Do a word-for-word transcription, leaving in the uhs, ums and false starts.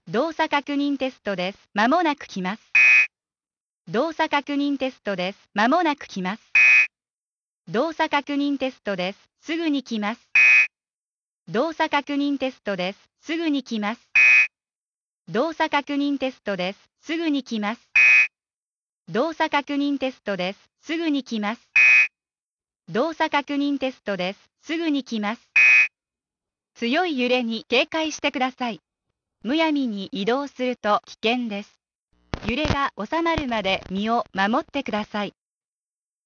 動作確認テストです。まもなく来ます。動作確認テストです。まもなく来ます。動作確認テストです。すぐに来ます。動作確認テストです。すぐに来ます。動作確認テストです。すぐに来ます。動作確認テストです。すぐに来ます。動作確認テストです。すぐに来ます。強い揺れに警戒してください。むやみに移動すると危険です。揺れが収まるまで身を守ってください。